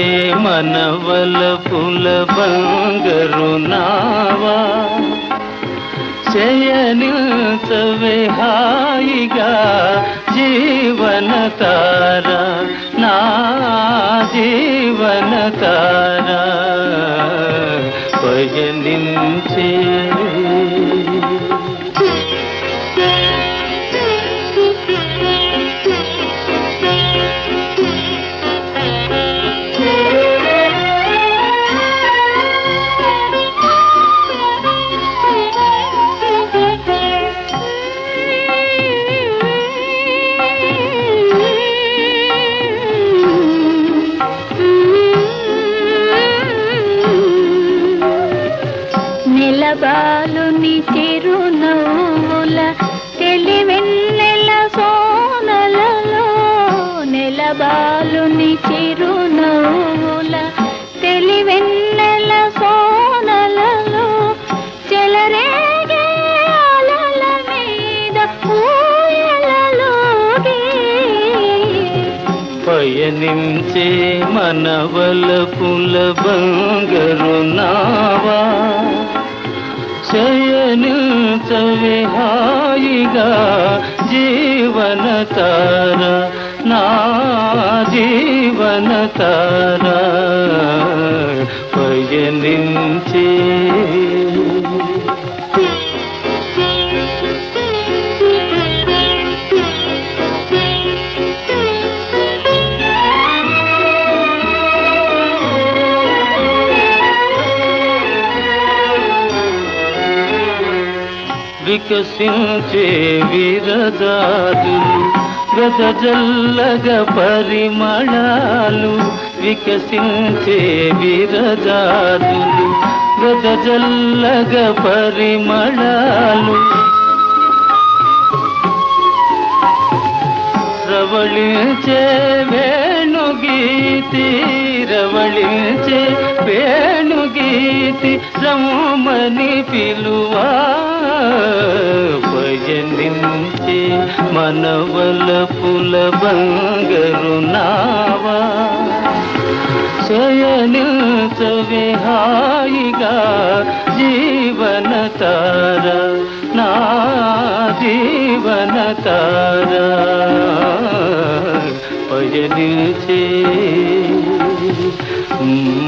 మనవలపుల బంగరు నావా శయనిల్చవే హాయిగా జీవన తార నా జీవన తార పయనించే బాలుని చిరునవ్వుల తెలివెన్నెల సోనలలో నెలబాలుని చిరునవ్వుల తెలివెన్నెల సోనలలో చెలరేగే అలల మీద ఊయలలోగే పయనించే మనవలపుల బంగరు నావా శయనిల్చవే హాయిగా జీవన తార నా జీవన తార పయనించే వికసించే విరజాదులు వెదజల్లగ పరిమళాలు వికసించే విరజాదులు వెదజల్లగ పరిమళాలు రవళించే వేణుగీతి రవళించే వేణుగీతి రమణి పిలువా పయనించే మనవలపుల బంగరు నావా శయనిల్చవే హాయిగా జీవన తార నా జీవన తార పయనించే